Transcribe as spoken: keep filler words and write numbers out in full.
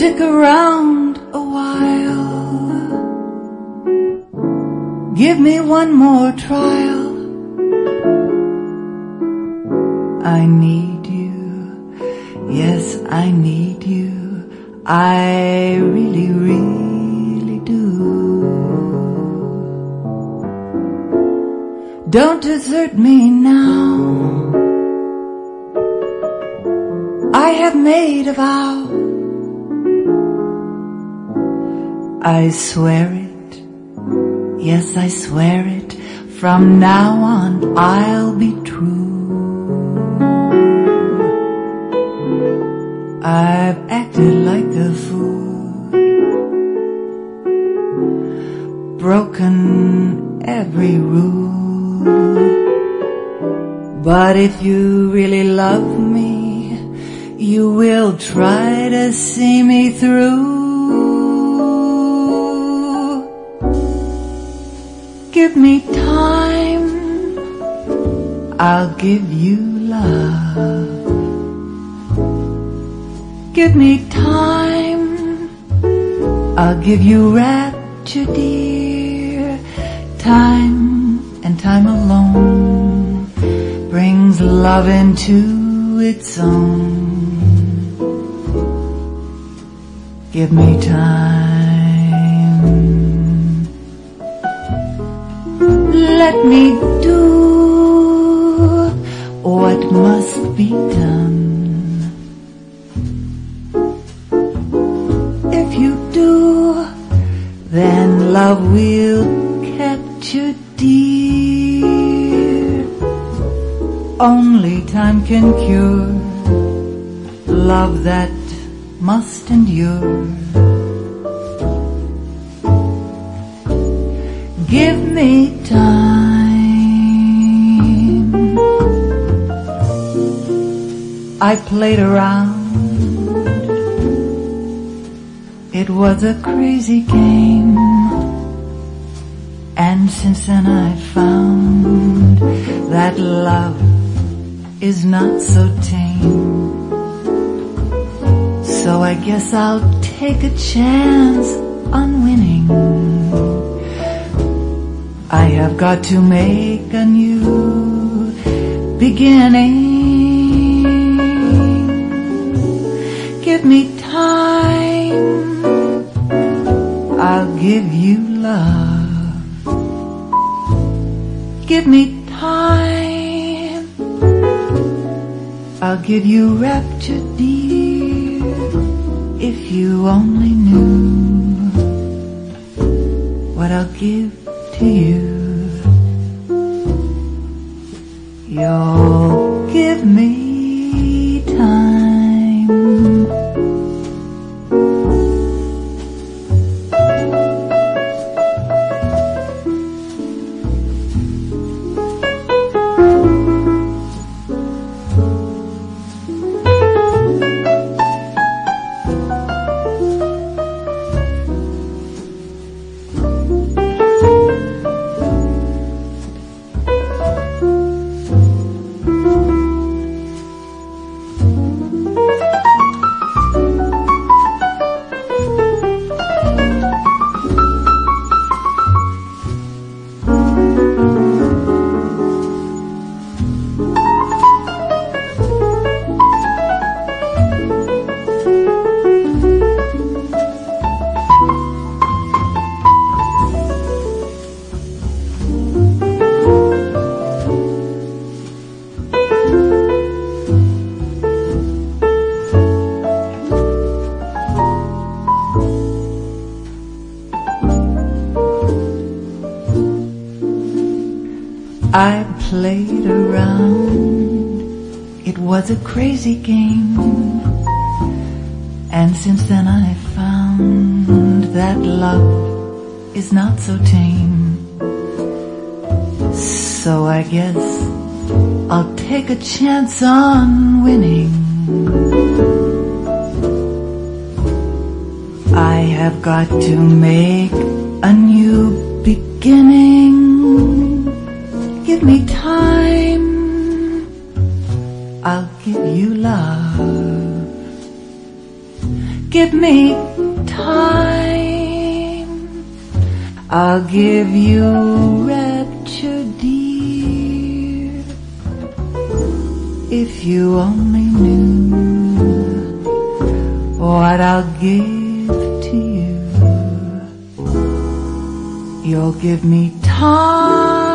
Stick around a while. Give me one more trial. I need you. Yes, I need you. I really, really do. Don't desert me now. I have made a vow. I swear it, yes, I swear it. From now on I'll be true. I've acted like a fool, broken every rule. But if you really love me, you will try to see me through. Give me time, I'll give you love. Give me time, I'll give you rapture, dear. Time and time alone brings love into its own. Give me time, let me do what must be done. If you do, then love will capture, dear. Only time can cure love that must endure. Give me time. I played around. It was a crazy game. And since then I found that love is not so tame. So I guess I'll take a chance on winning. I have got to make a new beginning. Give me time, I'll give you love. Give me time, I'll give you rapture, dear. If you only knew what I'll give to you, you'll give me time. I played around. It was a crazy game. And since then I found that love is not so tame. So I guess I'll take a chance on winning. I have got to make a new beginning. Give me time, I'll give you love. give me time. I'll give you rapture, dear, if you only knew what I'll give to you. You'll give me time.